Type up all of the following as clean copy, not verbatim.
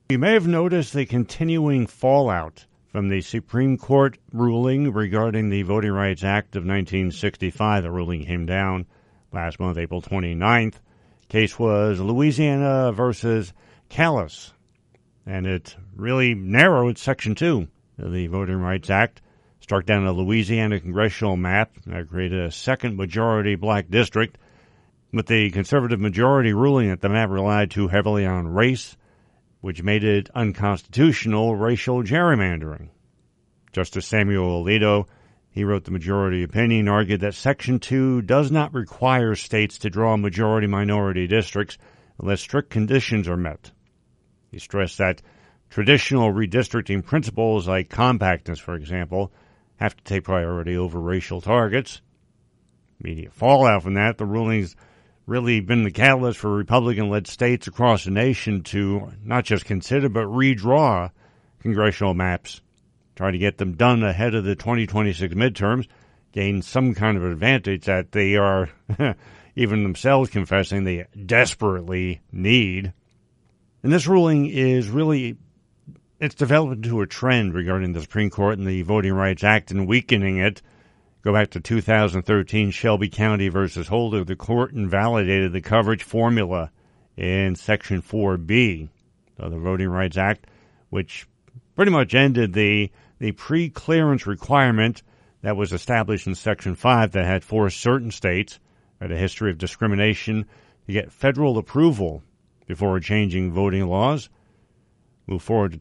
You may have noticed the continuing fallout from the Supreme Court ruling regarding the Voting Rights Act of 1965. The ruling came down last month, April 29th. Case was Louisiana versus Callis, and it really narrowed Section 2 of the Voting Rights Act, struck down a Louisiana congressional map that created a second majority black district, with the conservative majority ruling that the map relied too heavily on race, which made it unconstitutional racial gerrymandering. Justice Samuel Alito, he wrote the majority opinion, argued that Section 2 does not require states to draw majority-minority districts unless strict conditions are met. He stressed that traditional redistricting principles like compactness, for example, have to take priority over racial targets. Immediate fallout from that, the ruling's really been the catalyst for Republican-led states across the nation to not just consider but redraw congressional maps, try to get them done ahead of the 2026 midterms, gain some kind of advantage that they are even themselves confessing they desperately need. And this ruling is really, it's developed into a trend regarding the Supreme Court and the Voting Rights Act and weakening it. Go back to 2013, Shelby County versus Holder. The court invalidated the coverage formula in Section 4B of the Voting Rights Act, which pretty much ended the pre-clearance requirement that was established in Section 5 that had forced certain states at a history of discrimination to get federal approval before changing voting laws. Move forward to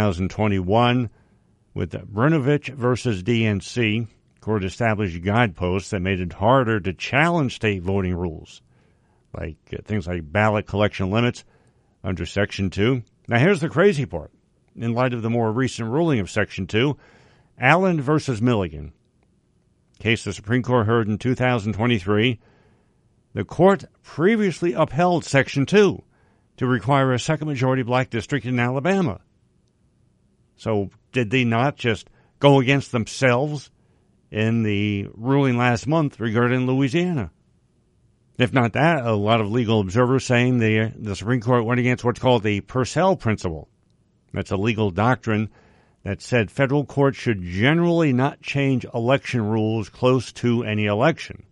2021 with Brnovich versus DNC. Court established guideposts that made it harder to challenge state voting rules, like things like ballot collection limits under Section 2. Now, here's the crazy part. In light of the more recent ruling of Section 2, Allen versus Milligan, case the Supreme Court heard in 2023, the court previously upheld Section 2 to require a second majority black district in Alabama. So did they not just go against themselves in the ruling last month regarding Louisiana? If not that, a lot of legal observers saying the Supreme Court went against what's called the Purcell principle. That's a legal doctrine that said federal courts should generally not change election rules close to any election.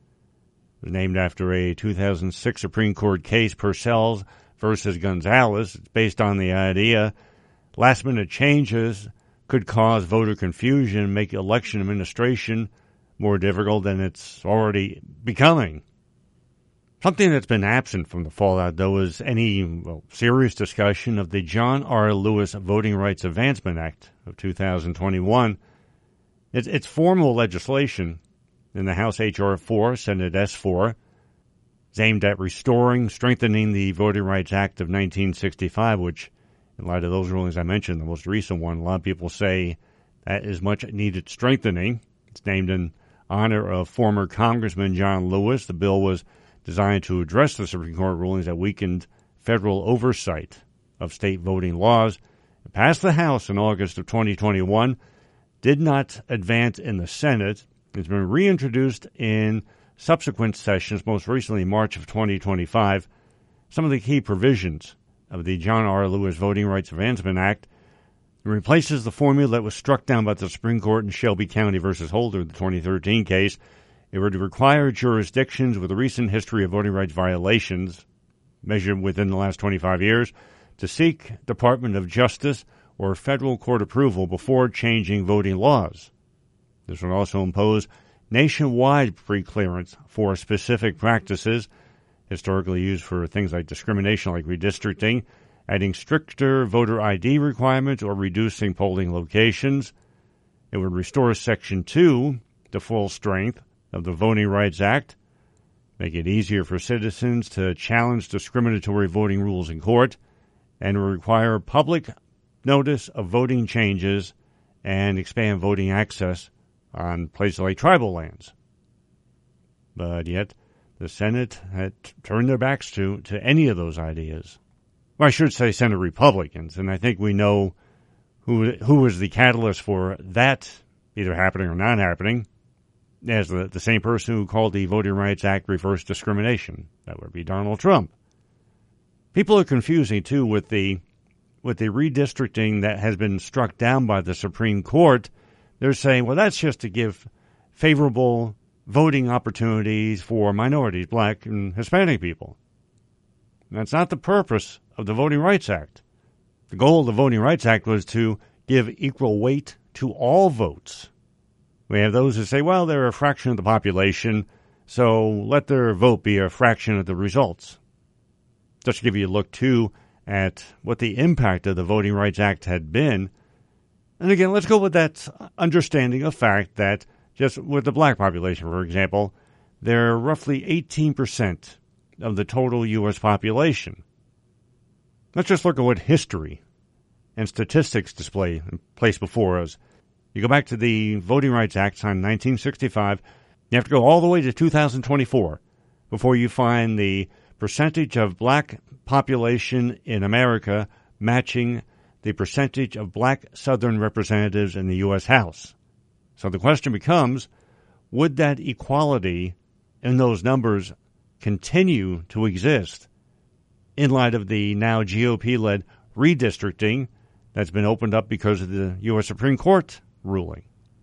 It was named after a 2006 Supreme Court case, Purcell versus Gonzalez. It's based on the idea last-minute changes could cause voter confusion, make election administration more difficult than it's already becoming. Something that's been absent from the fallout, though, is any serious discussion of the John R. Lewis Voting Rights Advancement Act of 2021. It's formal legislation in the House H.R. 4, Senate S. 4. It's aimed at restoring, strengthening the Voting Rights Act of 1965, which, in light of those rulings I mentioned, the most recent one, a lot of people say that is much needed strengthening. It's named in honor of former Congressman John Lewis. The bill was designed to address the Supreme Court rulings that weakened federal oversight of state voting laws. It passed the House in August of 2021, did not advance in the Senate. It's been reintroduced in subsequent sessions, most recently March of 2025. Some of the key provisions of the John R. Lewis Voting Rights Advancement Act replaces the formula that was struck down by the Supreme Court in Shelby County versus Holder, the 2013 case. It would require jurisdictions with a recent history of voting rights violations, measured within the last 25 years, to seek Department of Justice or federal court approval before changing voting laws. This would also impose nationwide preclearance for specific practices historically used for things like discrimination, like redistricting, adding stricter voter ID requirements or reducing polling locations. It would restore Section 2 to full strength of the Voting Rights Act, make it easier for citizens to challenge discriminatory voting rules in court, and require public notice of voting changes and expand voting access on places like tribal lands. But yet, the Senate had turned their backs to any of those ideas. Well, I should say Senate Republicans, and I think we know who was the catalyst for that either happening or not happening, as the same person who called the Voting Rights Act reverse discrimination. That would be Donald Trump. People are confusing, too, with the with the redistricting that has been struck down by the Supreme Court, they're saying, well, that's just to give favorable voting opportunities for minorities, black and Hispanic people. And that's not the purpose of the Voting Rights Act. The goal of the Voting Rights Act was to give equal weight to all votes. We have those who say, well, they're a fraction of the population, so let their vote be a fraction of the results. Just to give you a look, too, at what the impact of the Voting Rights Act had been. And again, let's go with that understanding of fact that just with the black population, for example, they're roughly 18% of the total U.S. population. Let's just look at what history and statistics place before us. You go back to the Voting Rights Act signed in 1965, you have to go all the way to 2024 before you find the percentage of black population in America matching the percentage of black Southern representatives in the U.S. House. So the question becomes, would that equality in those numbers continue to exist in light of the now GOP-led redistricting that's been opened up because of the U.S. Supreme Court ruling?